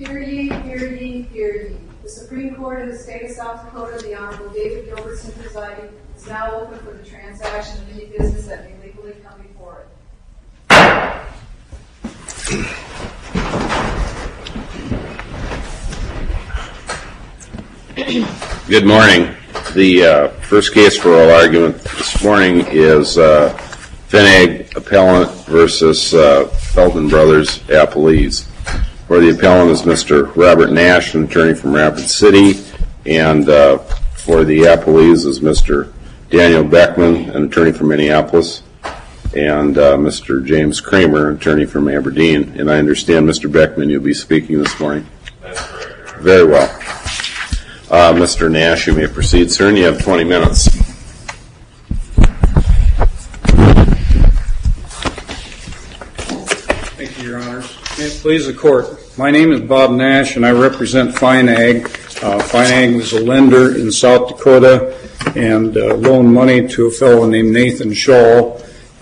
Hear ye, hear ye, hear ye. The Supreme Court of the State of South Dakota, the Honorable David Gilbertson presiding, is now open for the transaction of any business that may legally come before it. Good morning. The first case for oral argument this morning is Finag Appellant versus Feldman Brothers Appellees. For the appellant is Mr. Robert Nash, an attorney from Rapid City, and for the appellees is Mr. Daniel Beckman, an attorney from Minneapolis, and Mr. James Kramer, an attorney from Aberdeen. And I understand, Mr. Beckman, you'll be speaking this morning. That's correct. Very well. Mr. Nash, you may proceed, sir, and you have 20 minutes. Thank you, Your Honors. May it please the Court. My name is Bob Nash, and I represent Finag. Finag is a lender in South Dakota and loaned money to a fellow named Nathan Shaw.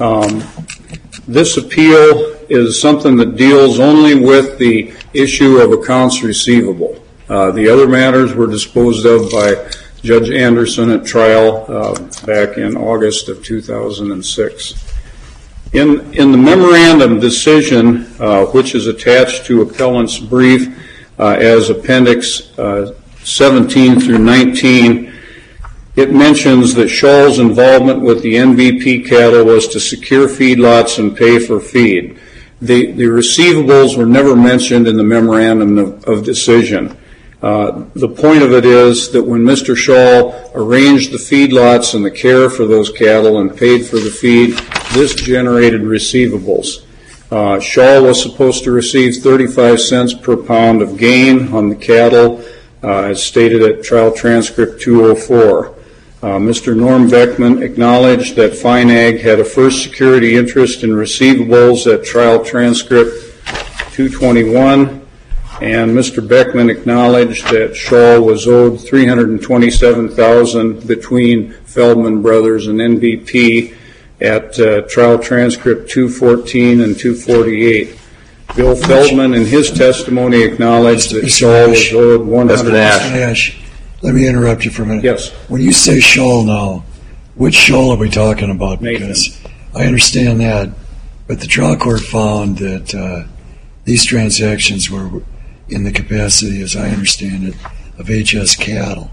This appeal is something that deals only with the issue of accounts receivable. The other matters were disposed of by Judge Anderson at trial back in August of 2006. In the memorandum decision, which is attached to appellant's brief as Appendix 17 through 19, it mentions that Shaw's involvement with the NBP cattle was to secure feedlots and pay for feed. The receivables were never mentioned in the memorandum of decision. The point of it is that when Mr. Shaw arranged the feedlots and the care for those cattle and paid for the feed, this generated receivables. Shaw was supposed to receive 35 cents per pound of gain on the cattle, as stated at trial transcript 204. Mr. Norm Beckman acknowledged that Finag had a first security interest in receivables at trial transcript 221. And Mr. Beckman acknowledged that Shaw was owed $327,000 between Feldman Brothers and NBP at trial transcript 214 and 248. Bill Feldman, in his testimony, acknowledged that Shaw was owed $100,000. Nash, let me interrupt you for a minute. Yes. When you say Shaw now, which Shaw are we talking about? Nathan. Because I understand that, but the trial court found that these transactions were in the capacity, as I understand it, of HS Cattle.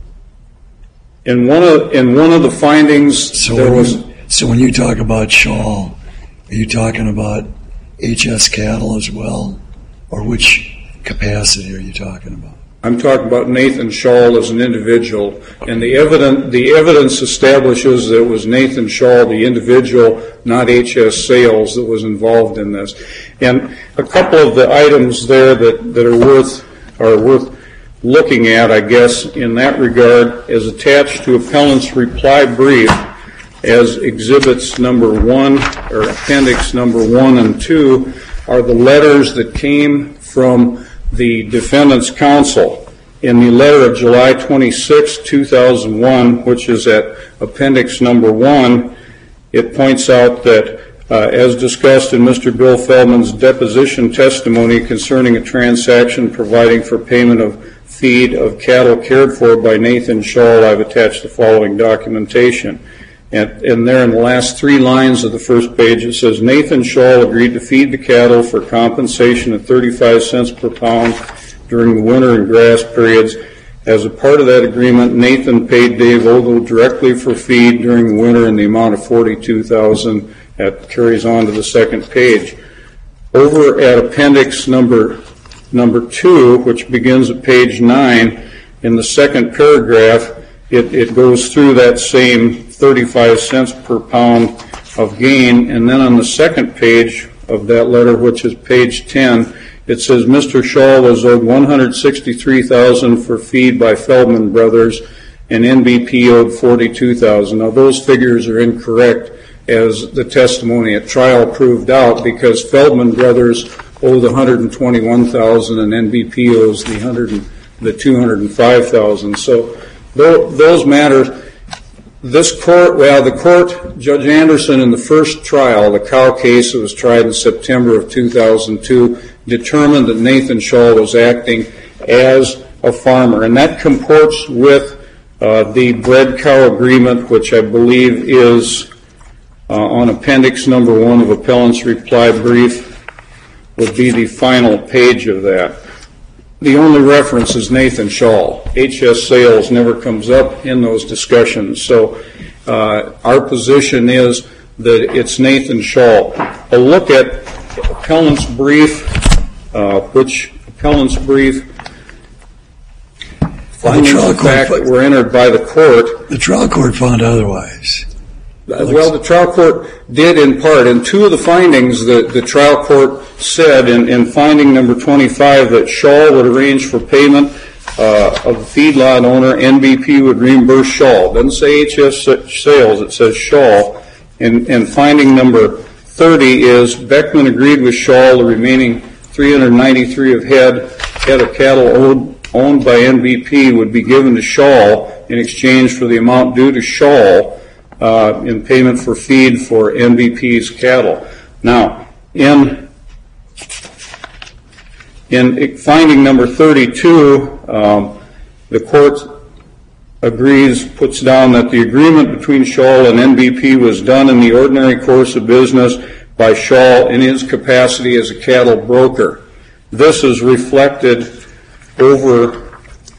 In one of the findings, So when you talk about Shaw, are you talking about HS Cattle as well, or which capacity are you talking about? I'm talking about Nathan Shaw as an individual, and the evidence establishes that it was Nathan Shaw, the individual, not HS Sales, that was involved in this. And a couple of the items there that are worth looking at, I guess, in that regard, is attached to appellant's reply brief as exhibits number 1, or appendix number 1 and 2, are the letters that came from the defendant's counsel. In the letter of July 26, 2001, which is at appendix number 1, it points out that, as discussed in Mr. Bill Feldman's deposition testimony concerning a transaction providing for payment of feed of cattle cared for by Nathan Shaw, I've attached the following documentation. And there in the last 3 lines of the first page, it says, Nathan Shaw agreed to feed the cattle for compensation at 35 cents per pound during the winter and grass periods. As a part of that agreement, Nathan paid Dave Ogle directly for feed during the winter in the amount of $42,000. That carries on to the second page. Over at appendix number 2, which begins at page 9, in the second paragraph, it goes through that same 35 cents per pound of gain, and then on the second page of that letter, which is page 10, it says Mr. Shaw was owed $163,000 for feed by Feldman Brothers, and NBP owed $42,000. Now those figures are incorrect, as the testimony at trial proved out, because Feldman Brothers owe the $121,000 and NBP owes the $205,000. So those matters. The court, Judge Anderson, in the first trial, the Cow case that was tried in September of 2002, determined that Nathan Shull was acting as a farmer. And that comports with the Bread Cow Agreement, which I believe is on appendix number 1 of appellant's reply brief, would be the final page of that. The only reference is Nathan Shull. HS Sales never comes up in those discussions. So our position is that it's Nathan Shull. A look at appellant's brief, findings of fact that were entered by the court. The trial court found otherwise. Well, the trial court did in part. And two of the findings that the trial court said in finding number 25 that Shull would arrange for payment of the feedlot owner, NBP would reimburse Shull. It doesn't say HS Sales, it says Shull. And finding number 30 is Beckman agreed with Shull the remaining 393 of head of cattle owned by NBP would be given to Shull in exchange for the amount due to Shull in payment for feed for NBP's cattle. Now, in finding number 32, the court puts down that the agreement between Shull and NBP was done in the ordinary course of business by Shull in his capacity as a cattle broker. This is reflected over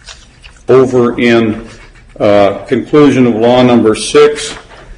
in conclusion of law number 6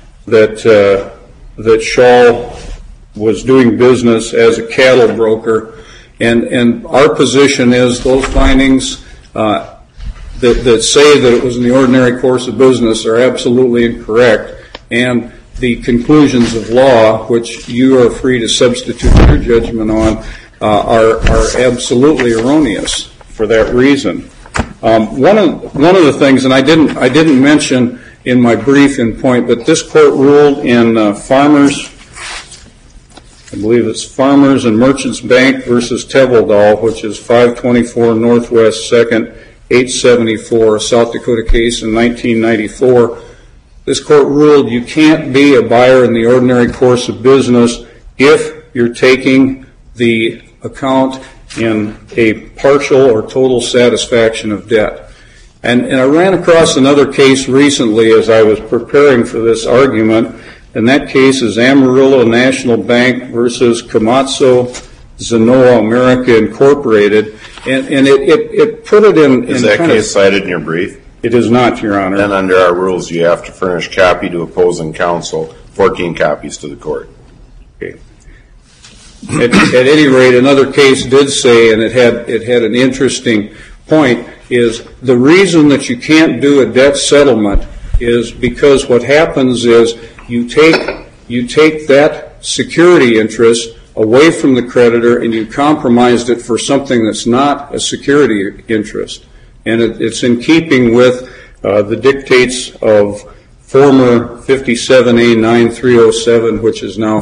that Shull was doing business as a cattle broker, and our position is those findings that say that it was in the ordinary course of business are absolutely incorrect, and the conclusions of law, which you are free to substitute your judgment on, are absolutely erroneous for that reason. One of the things, and I didn't mention in my brief in point, but this court ruled in Farmers, I believe it's Farmers and Merchants Bank versus Teveldal, which is 524 Northwest 2nd, 874, a South Dakota case in 1994. This court ruled you can't be a buyer in the ordinary course of business if you're taking the account in a partial or total satisfaction of debt. And I ran across another case recently as I was preparing for this argument, and that case is Amarillo National Bank versus Komatsu Zanoa America Incorporated, and it put it in... Is that case cited in your brief? It is not, Your Honor. Then under our rules, you have to furnish copy to opposing counsel, 14 copies to the court. Okay. At any rate, another case did say, and it had an interesting point, is the reason that you can't do a debt settlement is because what happens is you take that security interest away from the creditor and you compromised it for something that's not a security interest. And it's in keeping with the dictates of former 57A9307, which is now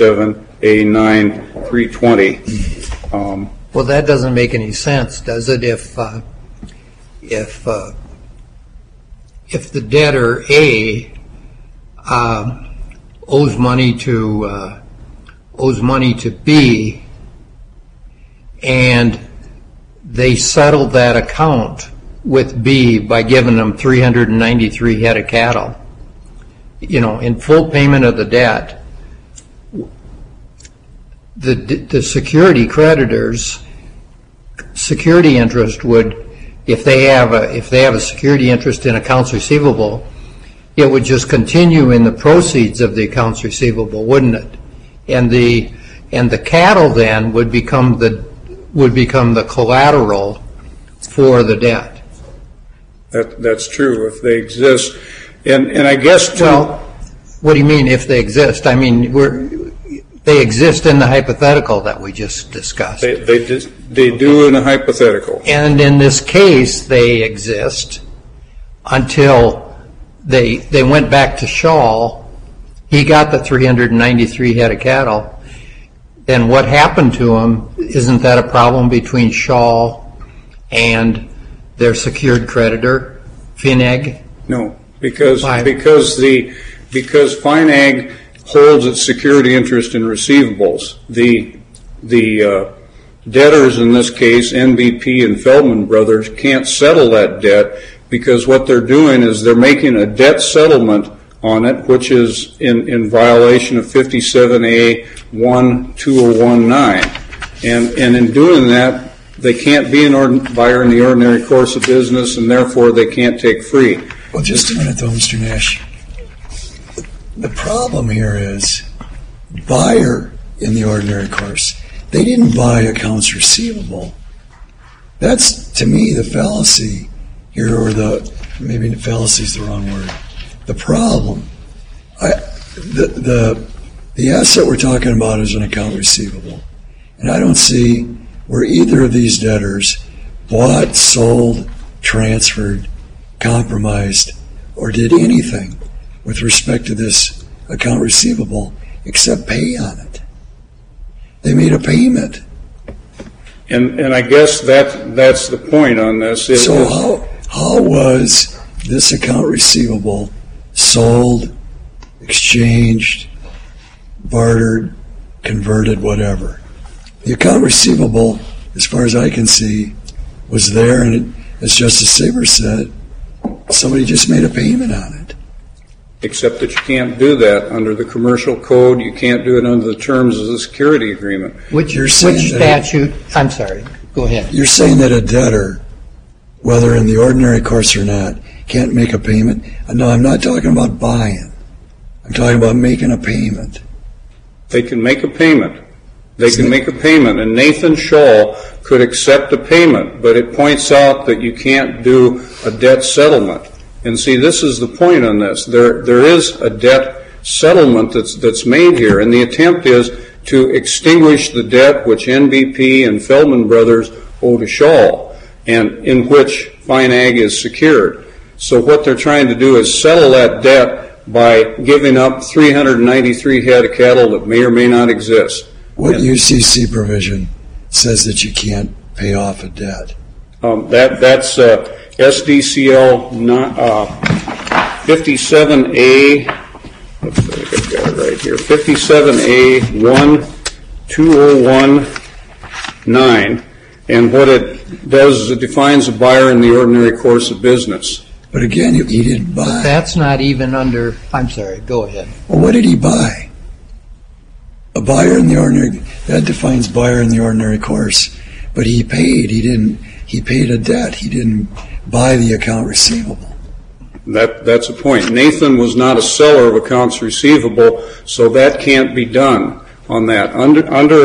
57A9320. Well, that doesn't make any sense, does it? If the debtor A owes money to B, and they settled that account with B by giving them 393 head of cattle, in full payment of the debt, the security creditors' security interest would, if they have a security interest in accounts receivable, it would just continue in the proceeds of the accounts receivable, wouldn't it? And the cattle then would become the collateral for the debt. That's true if they exist, and I guess too. Well, what do you mean if they exist? I mean they exist in the hypothetical that we just discussed. They do in a hypothetical. And in this case, they exist until they went back to Shull. He got the 393 head of cattle. Then what happened to him? Isn't that a problem between Shull and their secured creditor, Fineg? No. Because Why? because FINAG holds its security interest in receivables. The debtors in this case, NBP and Feldman Brothers, can't settle that debt because what they're doing is they're making a debt settlement on it, which is in violation of 57A12019. And in doing that, they can't be a buyer in the ordinary course of business, and therefore they can't take free. Well, just a minute though, Mr. Nash. The problem here is buyer in the ordinary course. They didn't buy accounts receivable. That's, to me, the fallacy here, or maybe the fallacy is the wrong word. The problem. The asset we're talking about is an account receivable. And I don't see where either of these debtors bought, sold, transferred, compromised, or did anything with respect to this account receivable except pay on it. They made a payment. And I guess that's the point on this. So how was this account receivable sold, exchanged, bartered, converted, whatever? The account receivable, as far as I can see, was there, and as Justice Saber said, somebody just made a payment on it. Except that you can't do that under the commercial code. You can't do it under the terms of the security agreement. Which statute? I'm sorry. Go ahead. You're saying that a debtor, whether in the ordinary course or not, can't make a payment? No, I'm not talking about buying. I'm talking about making a payment. They can make a payment. They can make a payment, and Nathan Scholl could accept a payment, but it points out that you can't do a debt settlement. And see, this is the point on this. There is a debt settlement that's made here, and the attempt is to extinguish the debt which NBP and Feldman Brothers owe to Scholl, and in which FINAG is secured. So what they're trying to do is settle that debt by giving up 393 head of cattle that may or may not exist. What UCC provision says that you can't pay off a debt? That's SDCL 57A. Let's see, I've got it right here. 57A12019, and what it does is it defines a buyer in the ordinary course of business. But again, he didn't buy. That's not even under. I'm sorry. Go ahead. Well, what did he buy? A buyer in the ordinary, that defines buyer in the ordinary course. But he paid. He paid a debt. He didn't buy the account receivable. That's a point. Nathan was not a seller of accounts receivable, so that can't be done on that. Under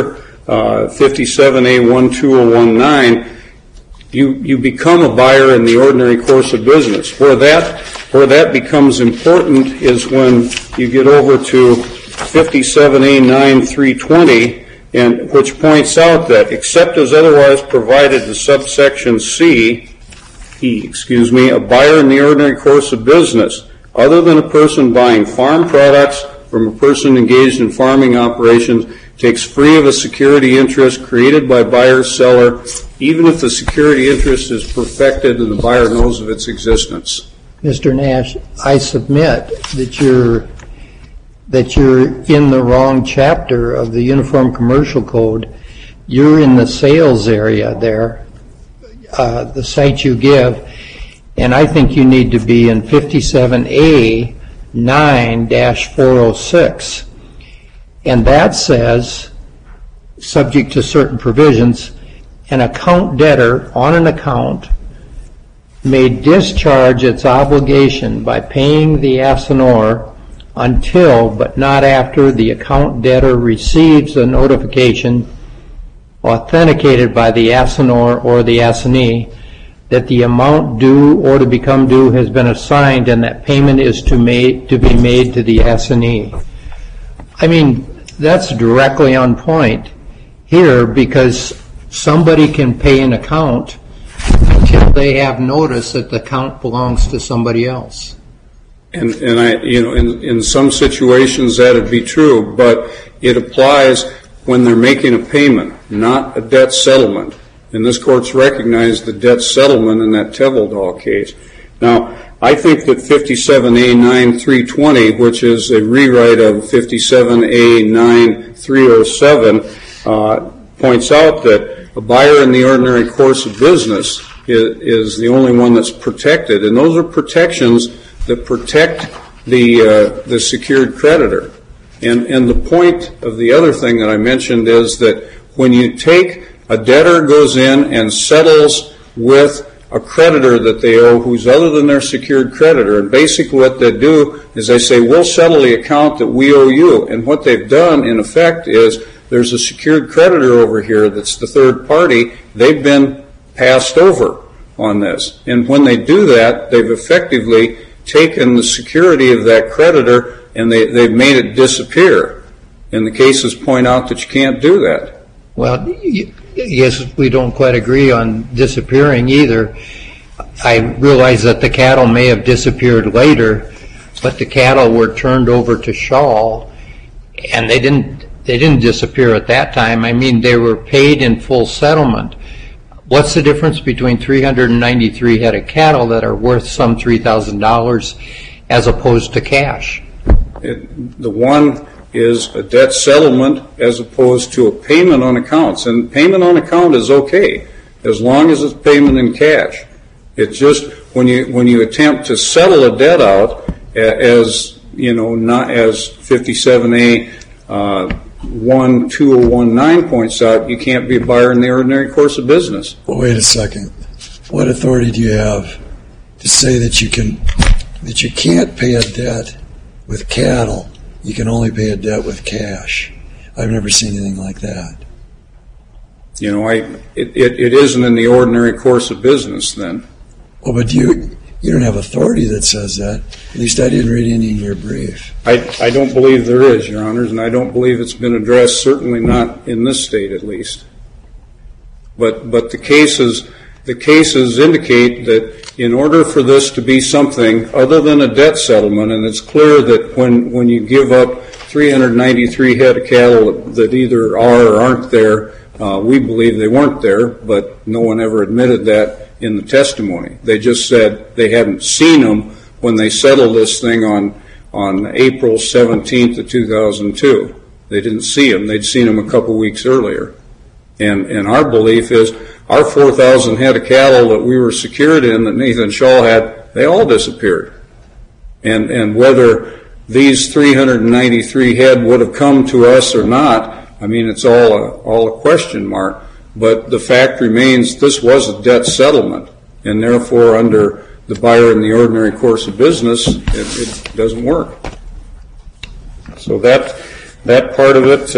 57A12019, you become a buyer in the ordinary course of business. Where that becomes important is when you get over to 57A9320, and which points out that except as otherwise provided in subsection E, a buyer in the ordinary course of business, other than a person buying farm products from a person engaged in farming operations, takes free of a security interest created by buyer-seller, even if the security interest is perfected and the buyer knows of its existence. Mr. Nash, I submit that you're in the wrong chapter of the Uniform Commercial Code. You're in the sales area there, the site you give, and I think you need to be in 57A 9-406. And that says, subject to certain provisions, an account debtor on an account may discharge its obligation by paying the assignor until, but not after, the account debtor receives a notification authenticated by the assignor or the assignee that the amount due or to become due has been assigned and that payment is to be made to the assignee. I mean, that's directly on point here, because somebody can pay an account until they have notice that the account belongs to somebody else. And in some situations that'd be true, but it applies when they're making a payment, not a debt settlement. And this court's recognized the debt settlement in that Teveldal case. Now, I think that 57A9320, which is a rewrite of 57A9307, points out that a buyer in the ordinary course of business is the only one that's protected, and those are protections that protect the secured creditor. And the point of the other thing that I mentioned is that when you take a debtor goes in and settles with a creditor that they owe who's other than their secured creditor, and basically what they do is they say, we'll settle the account that we owe you. And what they've done, in effect, is there's a secured creditor over here that's the third party. They've been passed over on this. And when they do that, they've effectively taken the security of that creditor and they've made it disappear. And the cases point out that you can't do that. Well, yes, we don't quite agree on disappearing either. I realize that the cattle may have disappeared later, but the cattle were turned over to Shaw, and they didn't disappear at that time. I mean, they were paid in full settlement. What's the difference between 393 head of cattle that are worth some $3,000 as opposed to cash? The one is a debt settlement as opposed to a payment on accounts. And payment on account is okay as long as it's payment in cash. It's just when you attempt to settle a debt out as, not as 57A 12019 points out, you can't be a buyer in the ordinary course of business. Well, wait a second. What authority do you have to say that you can't pay a debt with cattle? You can only pay a debt with cash. I've never seen anything like that. It isn't in the ordinary course of business then. Well, but you don't have authority that says that. At least I didn't read any in your brief. I don't believe there is, Your Honors, and I don't believe it's been addressed, certainly not in this state at least. But the cases indicate that in order for this to be something other than a debt settlement, and it's clear that when you give up 393 head of cattle that either are or aren't there, we believe they weren't there, but no one ever admitted that in the testimony. They just said they hadn't seen them when they settled this thing on April 17th of 2002. They didn't see them. They'd seen them a couple weeks earlier. And our belief is our 4,000 head of cattle that we were secured in that Nathan Shaw had, they all disappeared. And whether these 393 head would have come to us or not, I mean, it's all a question mark. But the fact remains this was a debt settlement, and therefore under the buyer in the ordinary course of business, it doesn't work. So that part of it,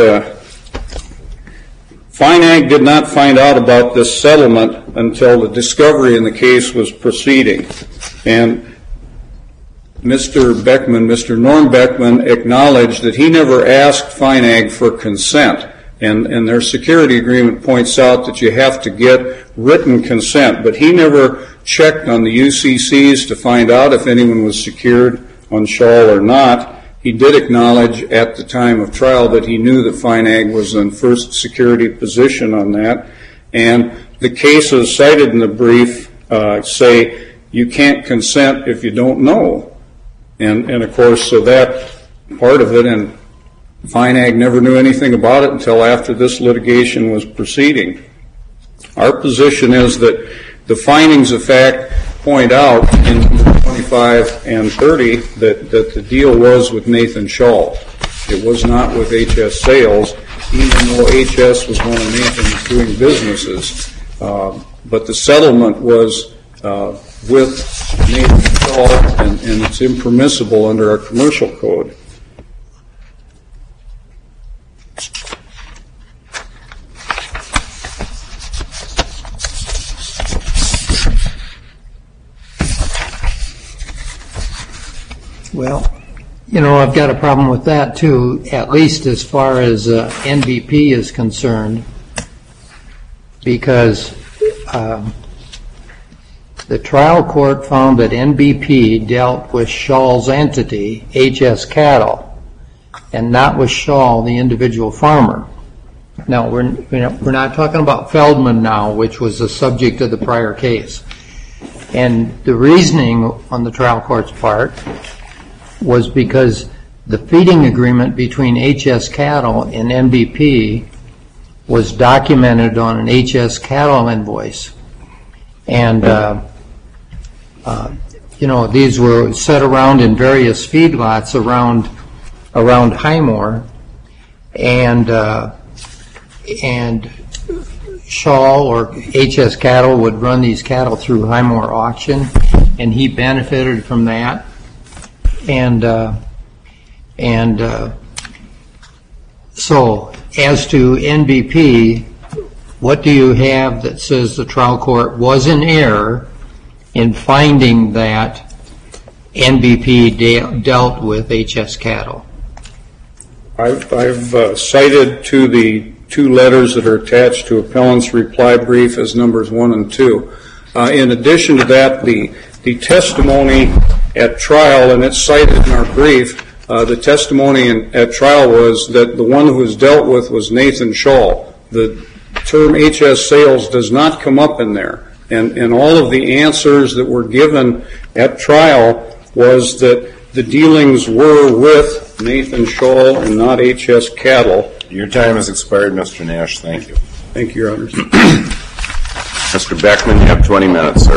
FINAG did not find out about this settlement until the discovery in the case was proceeding. And Mr. Norm Beckman acknowledged that he never asked FINAG for consent. And their security agreement points out that you have to get written consent, but he never checked on the UCCs to find out if anyone was secured on Shaw or not. He did acknowledge at the time of trial that he knew that FINAG was in first security position on that. And the cases cited in the brief say you can't consent if you don't know. And of course, so that part of it, and FINAG never knew anything about it until after this litigation was proceeding. Our position is that the findings of fact point out in 25 and 30 that the deal was with Nathan Shaw. It was not with HS Sales, even though HS was one of Nathan's doing businesses. But the settlement was with Nathan Shaw, and it's impermissible under our commercial code. Well, I've got a problem with that too, at least as far as NBP is concerned, because the trial court found that NBP dealt with Shaw's entity, HS Cattle, and not with Shaw, the individual farmer. Now, we're not talking about Feldman now, which was the subject of the prior case. And the reasoning on the trial court's part was because the feeding agreement between HS Cattle and NBP was documented on an HS Cattle invoice. And, these were set around in various feedlots around Highmore. And Shaw or HS Cattle would run these cattle through Highmore auction, and he benefited from that. So as to NBP, what do you have that says the trial court was in error in finding that NBP dealt with HS Cattle? I've cited to the two letters that are attached to appellant's reply brief as numbers 1 and 2. In addition to that, the testimony at trial, and it's cited in our brief, the testimony at trial was that the one who was dealt with was Nathan Shaw. The term HS sales does not come up in there. And all of the answers that were given at trial was that the dealings were with Nathan Shaw and not HS Cattle. Your time has expired, Mr. Nash. Thank you. Thank you, Your Honors. Mr. Beckman, you have 20 minutes, sir.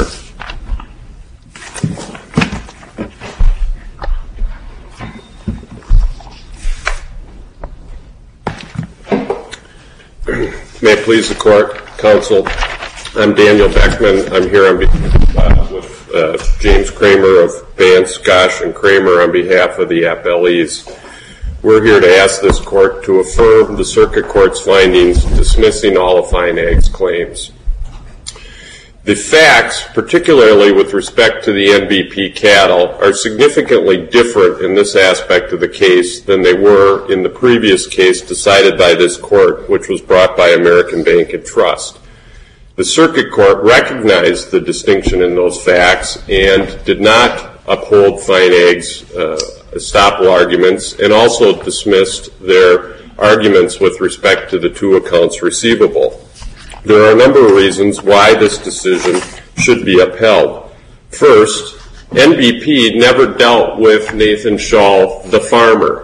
May it please the court, counsel. I'm Daniel Beckman. I'm here with James Kramer of Vance, Gosh, and Kramer on behalf of the appellees. We're here to ask this court to affirm the circuit court's findings dismissing all of Fine Ag's claims. The facts, particularly with respect to the NBP cattle, are significantly different in this aspect of the case than they were in the previous case decided by this court, which was brought by American Bank and Trust. The circuit court recognized the distinction in those facts and did not uphold Fine Ag's estoppel arguments, and also dismissed their arguments with respect to the two accounts receivable. There are a number of reasons why this decision should be upheld. First, NBP never dealt with Nathan Shaw, the farmer.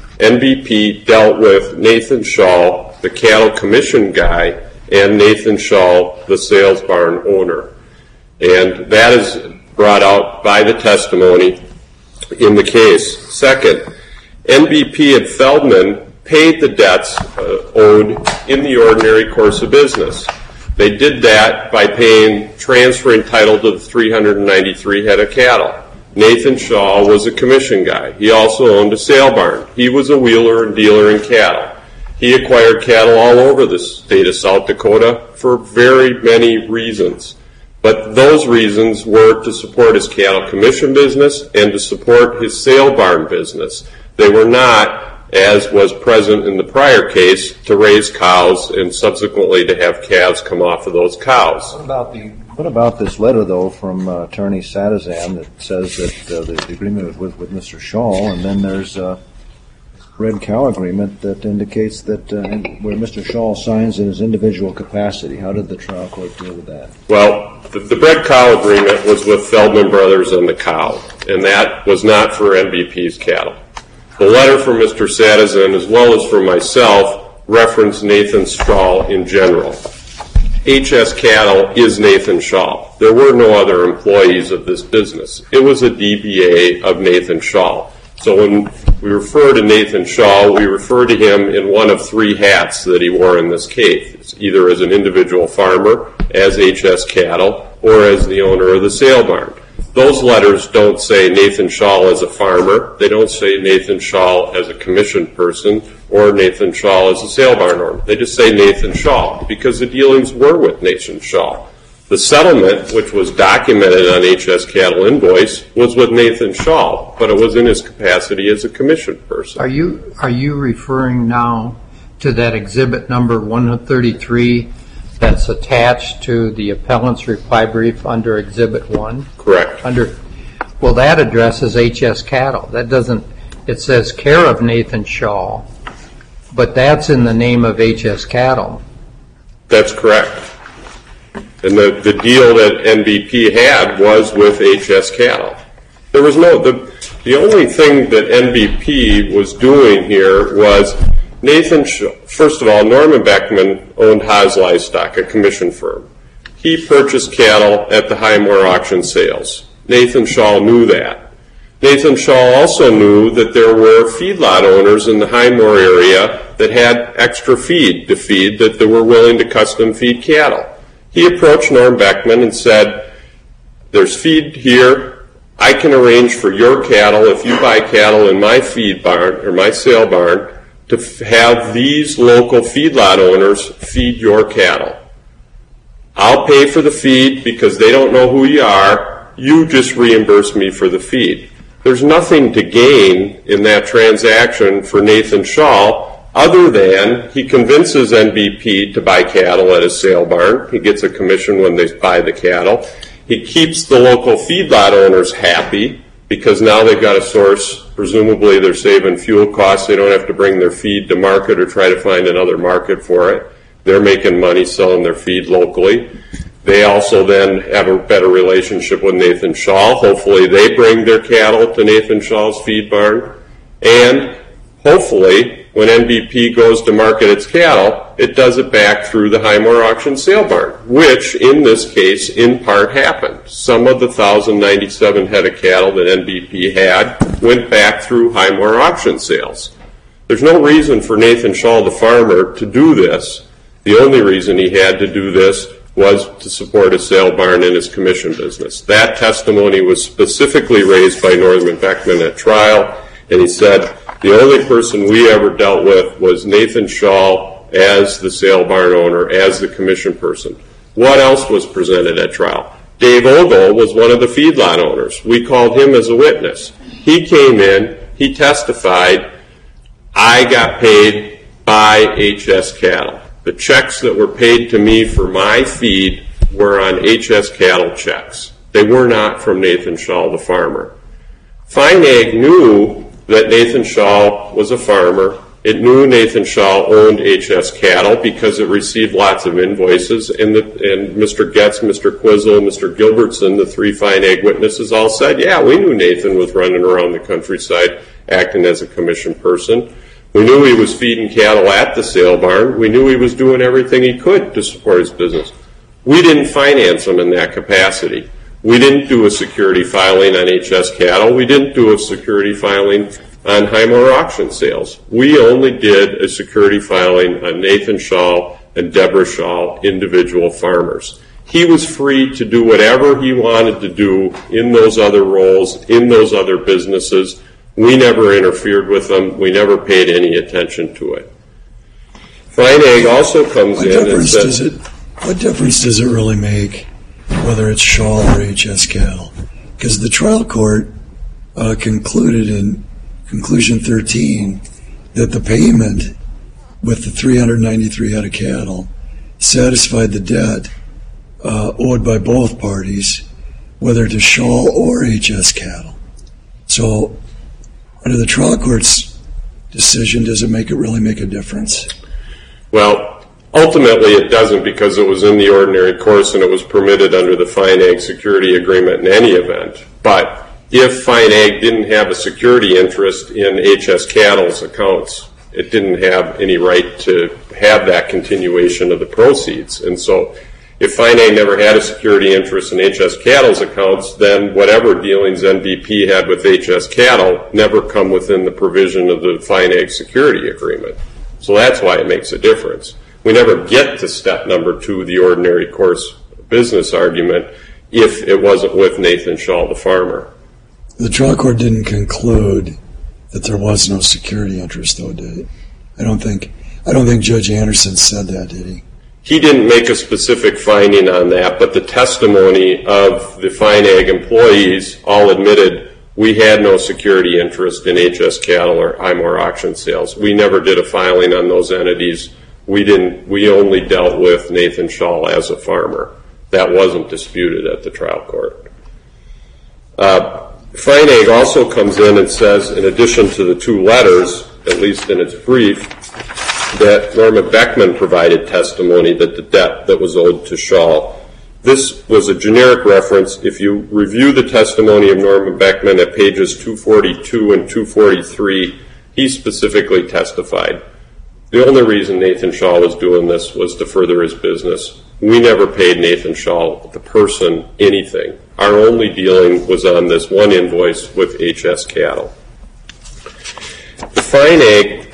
NBP dealt with Nathan Shaw, the cattle commission guy, and Nathan Shaw, the sales barn owner. And that is brought out by the testimony in the case. Second, NBP and Feldman paid the debts owed in the ordinary course of business. They did that by transferring title to the 393 head of cattle. Nathan Shaw was a commission guy. He also owned a sale barn. He was a wheeler and dealer in cattle. He acquired cattle all over the state of South Dakota for very many reasons. But those reasons were to support his cattle commission business and to support his sale barn business. They were not, as was present in the prior case, to raise cows and subsequently to have calves come off of those cows. What about this letter, though, from Attorney Sadazan that says that the agreement was with Mr. Shaw, and then there's a Red Cow agreement that indicates that where Mr. Shaw signs in his individual capacity? How did the trial court deal with that? Well, the Red Cow agreement was with Feldman Brothers and the cow, and that was not for NBP's cattle. The letter from Mr. Sadazan, as well as from myself, referenced Nathan Shaw in general. HS Cattle is Nathan Shaw. There were no other employees of this business. It was a DBA of Nathan Shaw. So when we refer to Nathan Shaw, we refer to him in one of three hats that he wore in this case, either as an individual farmer, as HS Cattle, or as the owner of the sale barn. Those letters don't say Nathan Shaw as a farmer. They don't say Nathan Shaw as a commissioned person or Nathan Shaw as a sale barn owner. They just say Nathan Shaw because the dealings were with Nathan Shaw. The settlement, which was documented on HS Cattle invoice, was with Nathan Shaw, but it was in his capacity as a commissioned person. Are you referring now to that exhibit number 133 that's attached to the appellant's reply brief under Exhibit 1? Correct. Well, that addresses HS Cattle. That doesn't. It says care of Nathan Shaw, but that's in the name of HS Cattle. That's correct. And the deal that NBP had was with HS Cattle. There was the only thing that NBP was doing here was first of all, Norman Beckman owned Haas Livestock, a commission firm. He purchased cattle at the Highmore auction sales. Nathan Shaw knew that. Nathan Shaw also knew that there were feedlot owners in the Highmore area that had extra feed to feed, that they were willing to custom feed cattle. He approached Norm Beckman and said, there's feed here. I can arrange for your cattle, if you buy cattle in my feed barn or my sale barn, to have these local feedlot owners feed your cattle. I'll pay for the feed because they don't know who you are. You just reimburse me for the feed. There's nothing to gain in that transaction for Nathan Shaw other than he convinces NBP to buy cattle at his sale barn. He gets a commission when they buy the cattle. He keeps the local feedlot owners happy because now they've got a source. Presumably they're saving fuel costs. They don't have to bring their feed to market or try to find another market for it. They're making money selling their feed locally. They also then have a better relationship with Nathan Shaw. Hopefully they bring their cattle to Nathan Shaw's feed barn. And hopefully when NBP goes to market its cattle, it does it back through the Highmore auction sale barn, which in this case in part happened. Some of the 1,097 head of cattle that NBP had went back through Highmore auction sales. There's no reason for Nathan Shaw, the farmer, to do this. The only reason he had to do this was to support his sale barn and his commission business. That testimony was specifically raised by Norman Beckman at trial, and he said the only person we ever dealt with was Nathan Shaw as the sale barn owner, as the commission person. What else was presented at trial? Dave Ogle was one of the feedlot owners. We called him as a witness. He came in, he testified, I got paid by HS Cattle. The checks that were paid to me for my feed were on HS Cattle checks. They were not from Nathan Shaw, the farmer. Fine Ag knew that Nathan Shaw was a farmer. It knew Nathan Shaw owned HS Cattle because it received lots of invoices, and Mr. Getz, Mr. Quizzle, Mr. Gilbertson, the three Fine Ag witnesses all said, yeah, we knew Nathan was running around the countryside acting as a commission person. We knew he was feeding cattle at the sale barn. We knew he was doing everything he could to support his business. We didn't finance him in that capacity. We didn't do a security filing on HS Cattle. We didn't do a security filing on Highmore auction sales. We only did a security filing on Nathan Shaw and Deborah Shaw, individual farmers. He was free to do whatever he wanted to do in those other roles, in those other businesses. We never interfered with them. We never paid any attention to it. Fine Ag also comes in and says, what difference does it really make whether it's Shaw or HS Cattle? Because the trial court concluded in conclusion 13 that the payment with the 393 head of cattle satisfied the debt owed by both parties, whether to Shaw or HS Cattle. So under the trial court's decision, does it really make a difference? Well, ultimately it doesn't, because it was in the ordinary course and it was permitted under the Fine Ag security agreement in any event. But if Fine Ag didn't have a security interest in HS Cattle's accounts, it didn't have any right to have that continuation of the proceeds. And so if Fine Ag never had a security interest in HS Cattle's accounts, then whatever dealings NBP had with HS Cattle never come within the provision of the Fine Ag security agreement. So that's why it makes a difference. We never get to step number 2, the ordinary course business argument, if it wasn't with Nathan Shaw, the farmer. The trial court didn't conclude that there was no security interest, though, did it? I don't think Judge Anderson said that, did he? He didn't make a specific finding on that, but the testimony of the Fine Ag employees all admitted we had no security interest in HS Cattle or Highmore auction sales. We never did a filing on those entities. We only dealt with Nathan Shaw as a farmer. That wasn't disputed at the trial court. Fine Ag also comes in and says, in addition to the 2 letters, at least in its brief, that Norma Beckman provided testimony that the debt that was owed to Shaw This was a generic reference. If you review the testimony of Norman Beckman at pages 242 and 243, he specifically testified. The only reason Nathan Shaw was doing this was to further his business. We never paid Nathan Shaw, the person, anything. Our only dealing was on this one invoice with HS Cattle. The Fine Ag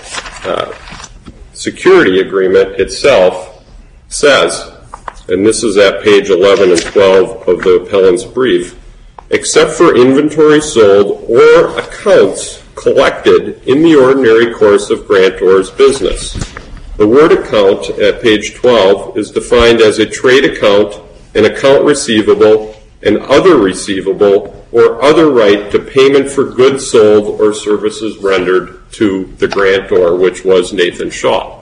security agreement itself says, and this is at page 11 and 12 of the appellant's brief, except for inventory sold or accounts collected in the ordinary course of grantor's business. The word account at page 12 is defined as a trade account, an account receivable, an other receivable, or other right to payment for goods sold or services rendered to the grantor, which was Nathan Shaw.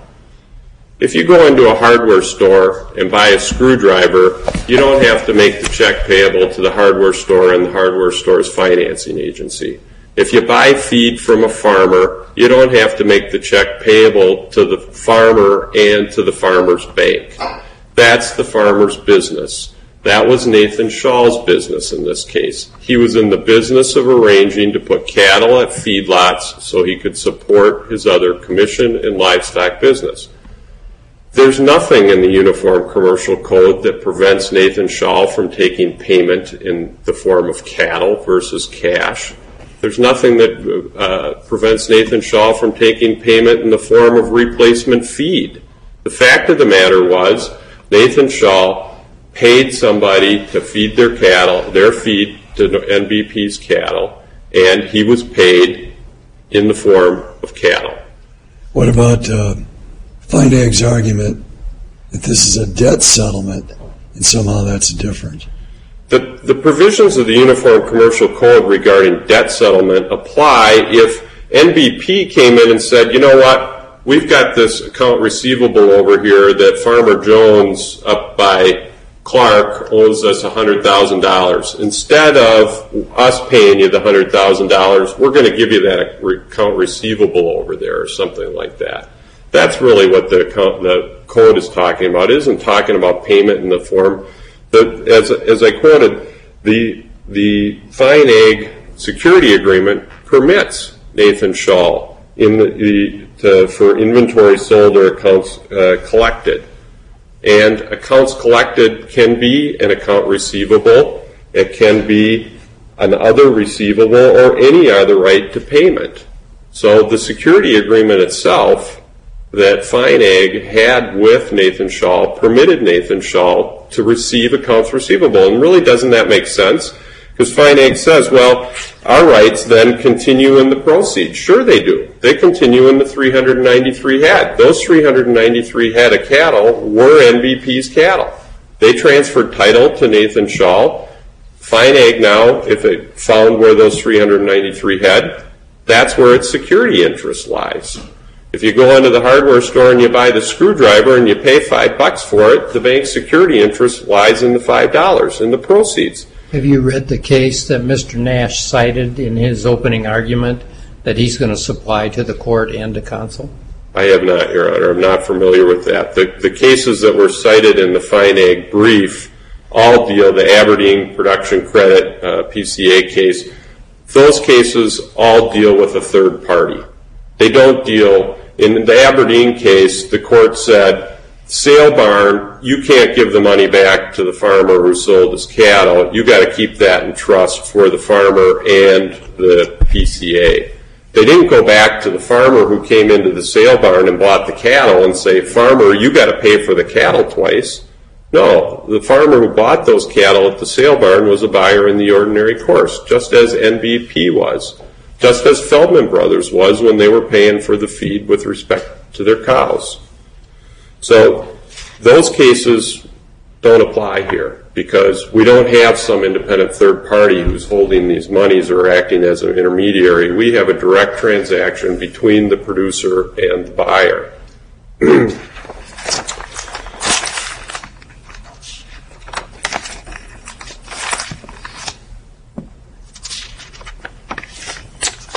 If you go into a hardware store and buy a screwdriver, you don't have to make the check payable to the hardware store and the hardware store's financing agency. If you buy feed from a farmer, you don't have to make the check payable to the farmer and to the farmer's bank. That's the farmer's business. That was Nathan Shaw's business in this case. He was in the business of arranging to put cattle at feedlots so he could support his other commission and livestock business. There's nothing in the Uniform Commercial Code that prevents Nathan Shaw from taking payment in the form of cattle versus cash. There's nothing that prevents Nathan Shaw from taking payment in the form of replacement feed. The fact of the matter was Nathan Shaw paid somebody to feed their cattle, their feed to NBP's cattle, and he was paid in the form of cattle. What about Fine Ag's argument that this is a debt settlement and somehow that's different? The provisions of the Uniform Commercial Code regarding debt settlement apply if NBP came in and said, you know what, we've got this account receivable over here that Farmer Jones up by Clark owes us $100,000. Instead of us paying you the $100,000, we're going to give you that account receivable over there or something like that. That's really what the code is talking about. It isn't talking about payment in the form. As I quoted, the Fine Ag security agreement permits Nathan Shaw for inventory sold or accounts collected. And accounts collected can be an account receivable, it can be an other receivable, or any other right to payment. So the security agreement itself that Fine Ag had with Nathan Shaw permitted Nathan Shaw to receive accounts receivable. And really, doesn't that make sense? Because Fine Ag says, well, our rights then continue in the proceeds. Sure they do. They continue in the 393 head. Those 393 head of cattle were NBP's cattle. They transferred title to Nathan Shaw. Fine Ag now, if it found where those 393 head, that's where its security interest lies. If you go into the hardware store and you buy the screwdriver and you pay $5 for it, the bank's security interest lies in the $5, in the proceeds. Have you read the case that Mr. Nash cited in his opening argument that he's going to supply to the court and to counsel? I have not, Your Honor. I'm not familiar with that. The cases that were cited in the Fine Ag brief all deal, the Aberdeen Production Credit PCA case, those cases all deal with a third party. They don't deal, in the Aberdeen case, the court said, sale barn, you can't give the money back to the farmer who sold his cattle. You got to keep that in trust for the farmer and the PCA. They didn't go back to the farmer who came into the sale barn and bought the cattle and say, farmer, you got to pay for the cattle twice. No, the farmer who bought those cattle at the sale barn was a buyer in the ordinary course, just as NBP was, just as Feldman Brothers was when they were paying for the feed with respect to their cows. So those cases don't apply here because we don't have some independent third party who's holding these monies or acting as an intermediary. We have a direct transaction between the producer and the buyer.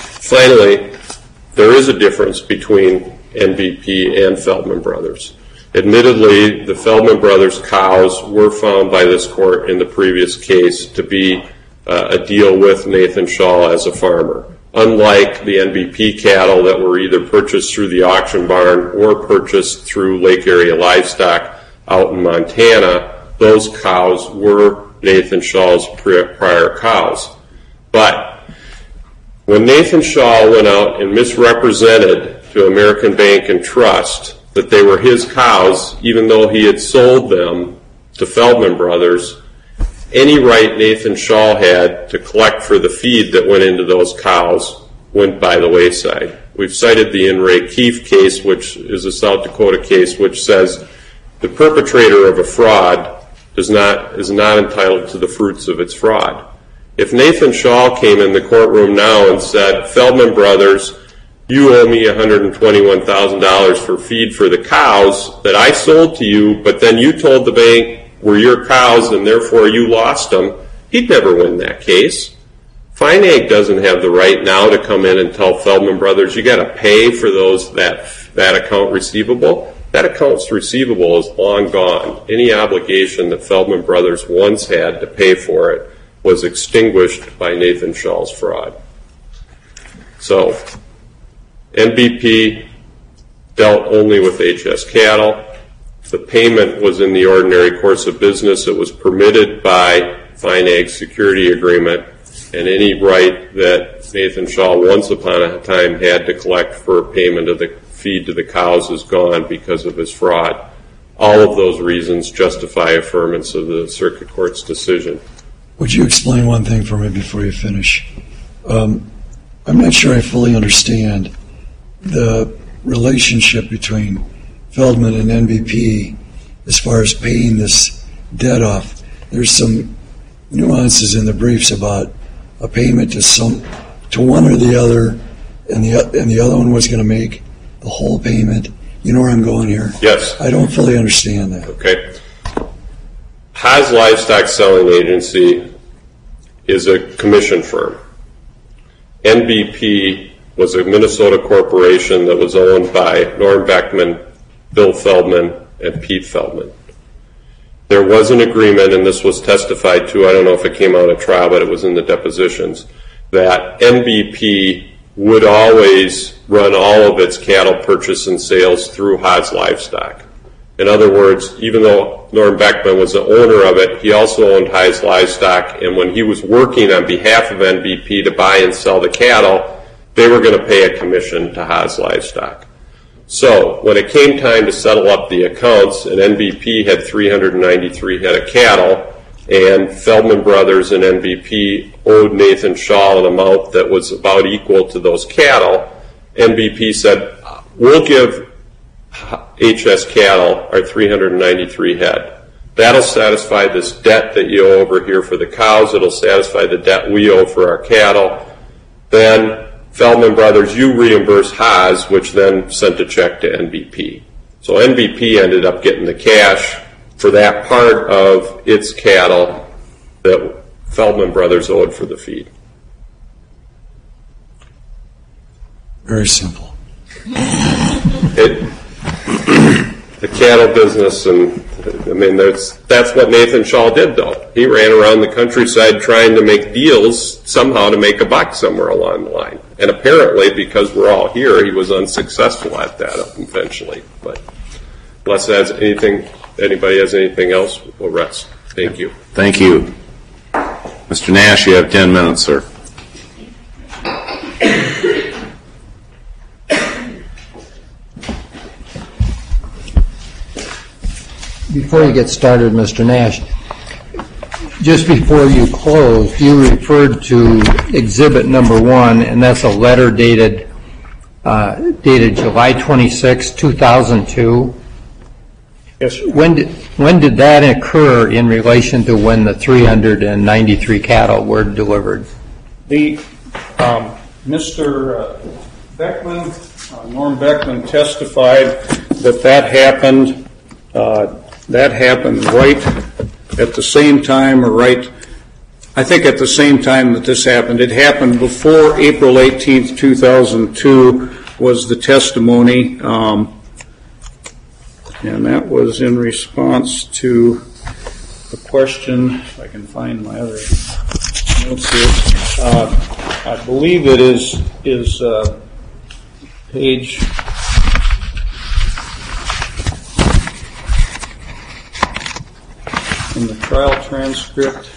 Finally, there is a difference between NBP and Feldman Brothers. Admittedly, the Feldman brothers' cows were found by this court in the previous case to be a deal with Nathan Shaw as a farmer. Unlike the NBP cattle that were either purchased through the auction barn or purchased through Lake Area Livestock out in Montana, those cows were Nathan Shaw's prior cows. But when Nathan Shaw went out and misrepresented to American Bank and Trust that they were his cows, even though he had sold them to Feldman Brothers, any right Nathan Shaw had to collect for the feed that went into those cows went by the wayside. We've cited the In re Keefe case, which is a South Dakota case, which says the perpetrator of a fraud is not entitled to the fruits of its fraud. If Nathan Shaw came in the courtroom now and said, Feldman Brothers, you owe me $121,000 for feed for the cows that I sold to you, but then you told the bank were your cows and therefore you lost them, he'd never win that case. FineAg doesn't have the right now to come in and tell Feldman Brothers, you got to pay for that account receivable. That account receivable is long gone. Any obligation that Feldman Brothers once had to pay for it was extinguished by Nathan Shaw's fraud. So, NBP dealt only with HS cattle. The payment was in the ordinary course of business. It was permitted by FineAg's security agreement, and any right that Nathan Shaw once upon a time had to collect for payment of the feed to the cows is gone because of his fraud. All of those reasons justify affirmance of the circuit court's decision. Would you explain one thing for me before you finish? I'm not sure I fully understand the relationship between Feldman and NBP as far as paying this debt off. There's some nuances in the briefs about a payment to one or the other, and the other one was going to make the whole payment. You know where I'm going here? Yes. I don't fully understand that. Okay. Haas Livestock Selling Agency is a commission firm. NBP was a Minnesota corporation that was owned by Norm Beckman, Bill Feldman, and Pete Feldman. There was an agreement, and this was testified to, I don't know if it came out at trial, but it was in the depositions, that NBP would always run all of its cattle purchase and sales through Haas Livestock. In other words, even though Norm Beckman was the owner of it, he also owned Haas Livestock, and when he was working on behalf of NBP to buy and sell the cattle, they were going to pay a commission to Haas Livestock. So when it came time to settle up the accounts, and NBP had 393 head of cattle, and Feldman Brothers and NBP owed Nathan Shaw an amount that was about equal to those cattle, NBP said, we'll give HS Cattle our 393 head. That'll satisfy this debt that you owe over here for the cows. It'll satisfy the debt we owe for our cattle. Then Feldman Brothers, you reimburse Haas, which then sent a check to NBP. So NBP ended up getting the cash for that part of its cattle that Feldman Brothers owed for the feed. Very simple. The cattle business, and I mean, that's what Nathan Shaw did, though. He ran around the countryside trying to make deals somehow to make a buck somewhere along the line. And apparently, because we're all here, he was unsuccessful at that eventually. But unless anybody has anything else, we'll rest. Thank you. Thank you. Mr. Nash, you have 10 minutes, sir. Before you get started, Mr. Nash, just before you closed, you referred to Exhibit Number 1, and that's a letter dated July 26, 2002. Yes, sir. When did that occur in relation to when the 393 cattle were delivered? Mr. Beckman, Norm Beckman testified that happened. That happened right at the same time, I think at the same time that this happened. It happened before April 18th, 2002 was the testimony. And that was in response to the question, if I can find my other notes here. I believe it is page in the trial transcript.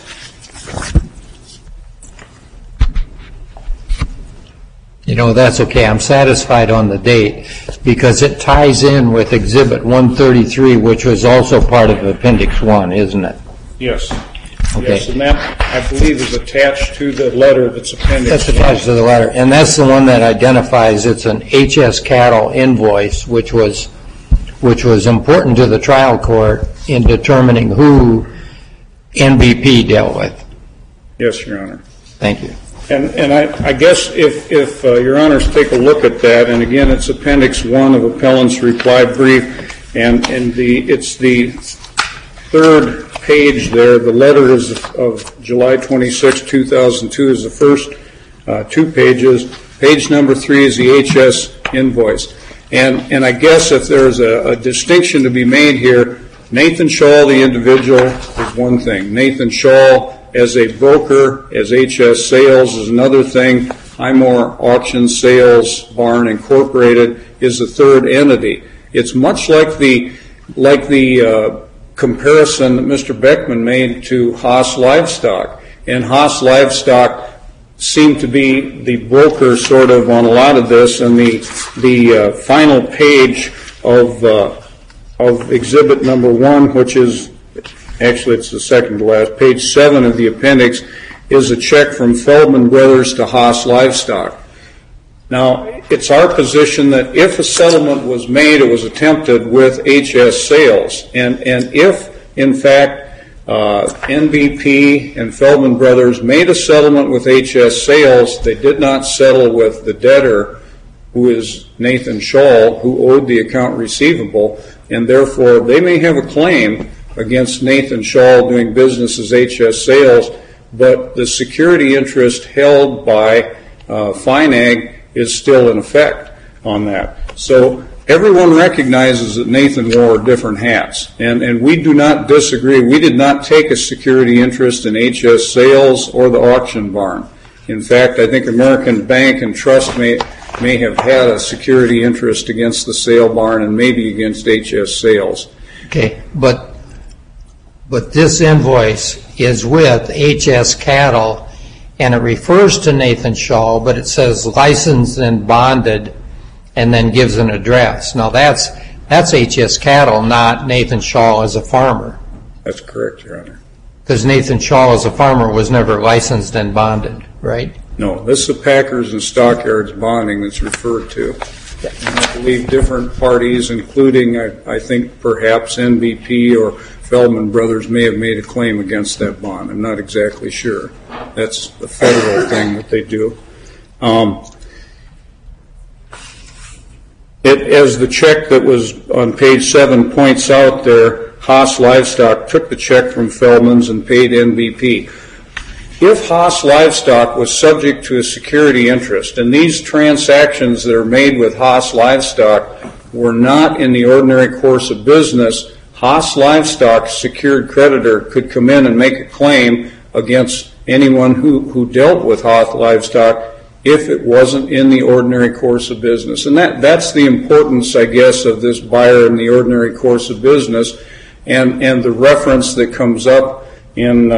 You know, that's okay. I'm satisfied on the date because it ties in with Exhibit 133, which was also part of Appendix 1, isn't it? Yes. Okay. Yes, and that, I believe, is attached to the letter that's appendix. That's attached to the letter. And that's the one that identifies it's an HS Cattle invoice, which was important to the trial court in determining who NBP dealt with. Yes, Your Honor. Thank you. And I guess if Your Honors take a look at that, and again, it's Appendix 1 of Appellant's reply brief, and it's the third page there. The letter is of July 26, 2002 is the first 2 pages. Page number 3 is the HS invoice. And I guess if there's a distinction to be made here, Nathan Shaw, the individual, is one thing. Nathan Shaw as a broker, as HS Sales is another thing. Highmore Auction Sales Barn Incorporated is a third entity. It's much like the comparison that Mr. Beckman made to Haas Livestock. And Haas Livestock seemed to be the broker sort of on a lot of this, and the final page of Exhibit number 1, which is, actually it's the second to last, page 7 of the appendix, is a check from Feldman Brothers to Haas Livestock. Now, it's our position that if a settlement was made, it was attempted with HS Sales, and if, in fact, NBP and Feldman Brothers made a settlement with HS Sales, they did not settle with the debtor, who is Nathan Shaw, who owed the account receivable, and therefore they may have a claim against Nathan Shaw doing business as HS Sales, but the security interest held by FINAG is still in effect on that. So everyone recognizes that Nathan wore different hats, and we do not disagree. We did not take a security interest in HS Sales or the auction barn. In fact, I think American Bank and Trust may have had a security interest against the sale barn and maybe against HS Sales. Okay, but this invoice is with HS Cattle, and it refers to Nathan Shaw, but it says licensed and bonded, and then gives an address. Now that's HS Cattle, not Nathan Shaw as a farmer. That's correct, Your Honor. Because Nathan Shaw as a farmer was never licensed and bonded, right? No, this is the Packers and Stockyards bonding that's referred to. And I believe different parties, including I think perhaps NBP or Feldman Brothers, may have made a claim against that bond. I'm not exactly sure. That's the federal thing that they do. As the check that was on page 7 points out there, Haas Livestock took the check from Feldman's and paid NBP. If Haas Livestock was subject to a security interest, and these transactions that are made with Haas Livestock were not in the ordinary course of business, Haas Livestock's secured creditor could come in and make a claim against anyone who dealt with Haas Livestock if it wasn't in the ordinary course of business. And that's the importance, I guess, of this buyer in the ordinary course of business, and the reference that comes up in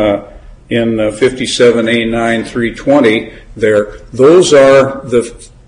57A9-320 there. Those are the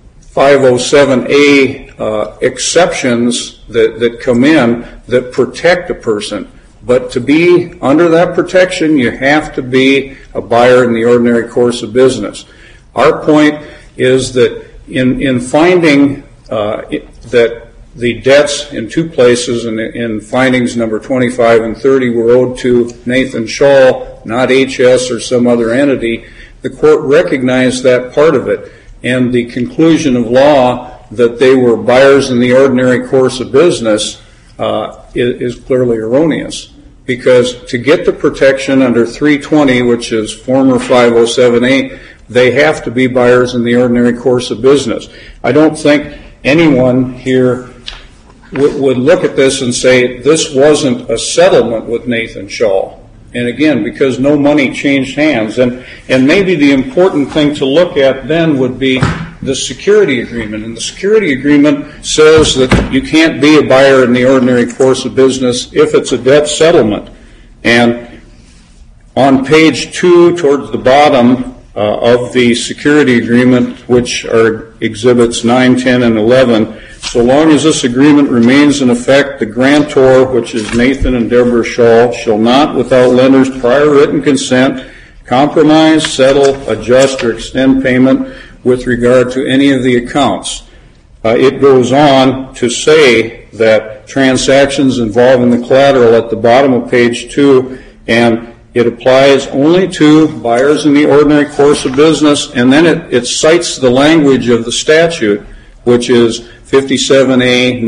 507A exceptions that come in that protect a person. But to be under that protection, you have to be a buyer in the ordinary course of business. Our point is that in finding that the debts in 2 places, in findings number 25 and 30, were owed to Nathan Shaw, not HS or some other entity, the court recognized that part of it. And the conclusion of law that they were buyers in the ordinary course of business is clearly erroneous. Because to get the protection under 320, which is former 507A, they have to be buyers in the ordinary course of business. I don't think anyone here would look at this and say this wasn't a settlement with Nathan Shaw. And again, because no money changed hands. And maybe the important thing to look at then would be the security agreement. And the security agreement says that you can't be a buyer in the ordinary course of business if it's a debt settlement. And on page 2, towards the bottom of the security agreement, which are exhibits 9, 10, and 11, so long as this agreement remains in effect, the grantor, which is Nathan and Deborah Shaw, shall not, without lender's prior written consent, compromise, settle, adjust, or extend payment with regard to any of the accounts. It goes on to say that transactions involving the collateral at the bottom of page 2, and it applies only to buyers in the ordinary course of business, and then it cites the language of the statute, which is 57A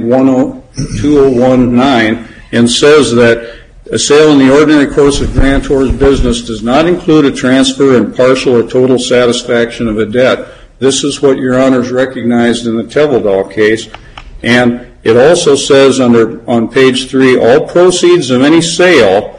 9-2019, and says that a sale in the ordinary course of grantor's business does not include a transfer and partial or total satisfaction of a debt. This is what Your Honors recognized in the Teveldal case. And it also says on page 3, all proceeds of any sale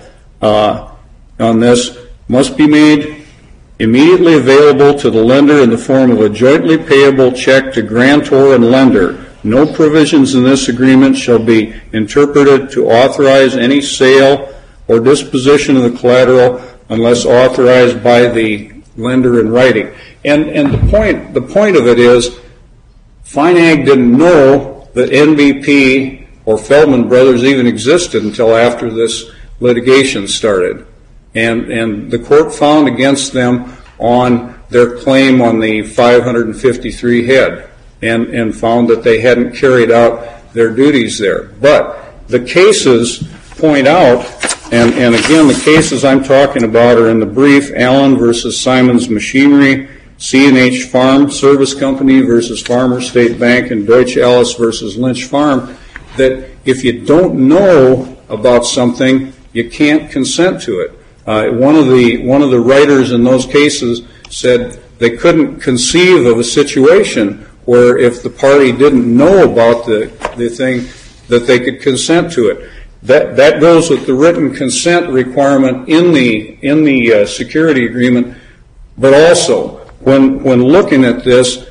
on this must be made immediately available to the lender in the form of a jointly payable check to grantor and lender. No provisions in this agreement shall be interpreted to authorize any sale or disposition of the collateral unless authorized by the lender in writing. And the point of it is, FINAG didn't know that NBP or Feldman Brothers even existed until after this litigation started. And the court found against them on their claim on the 553 head and found that they hadn't carried out their duties there. But the cases point out, and again, the cases I'm talking about are in the brief, Allen versus Simons Machinery, C&H Farm Service Company versus Farmer State Bank, and Deutsche Ellis versus Lynch Farm, that if you don't know about something, you can't consent to it. One of the writers in those cases said they couldn't conceive of a situation where if the party didn't know about the thing that they could consent to it. That goes with the written consent requirement in the security agreement, but also when looking at this,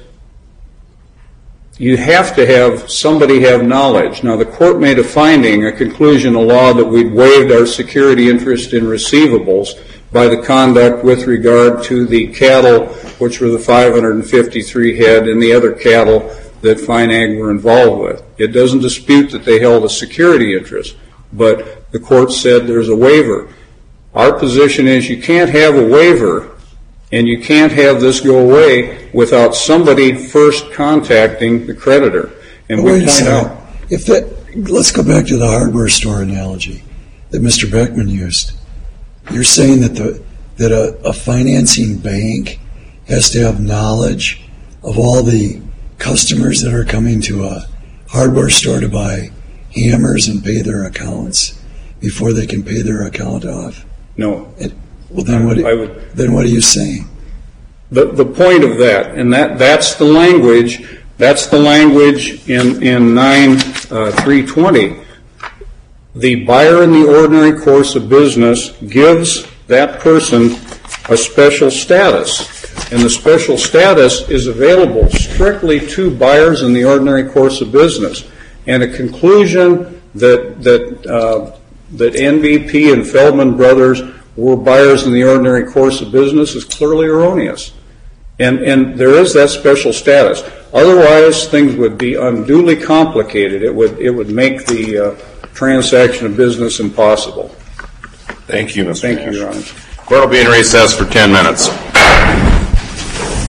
you have to have somebody have knowledge. Now, the court made a finding, a conclusion, a law that we'd waived our security interest in receivables by the conduct with regard to the cattle, which were the 553 head, and the other cattle that FINAG were involved with. It doesn't dispute that they held a security interest, but the court said there's a waiver. Our position is you can't have a waiver and you can't have this go away without somebody first contacting the creditor. And we point out, let's go back to the hardware store analogy that Mr. Beckman used. You're saying that a financing bank has to have knowledge of all the customers that are coming to a hardware store to buy hammers and pay their accounts before they can pay their account off? No. Well, then what are you saying? The point of that, and that's the language. That's the language in 9-320. The buyer in the ordinary course of business gives that person a special status, and the special status is available strictly to buyers in the ordinary course of business. And a conclusion that NBP and Feldman Brothers were buyers in the ordinary course of business is clearly erroneous. And there is that special status. Otherwise, things would be unduly complicated. It would make the transaction of business impossible. Thank you, Mr. Thank you, Your Honor. Court will be in recess for 10 minutes.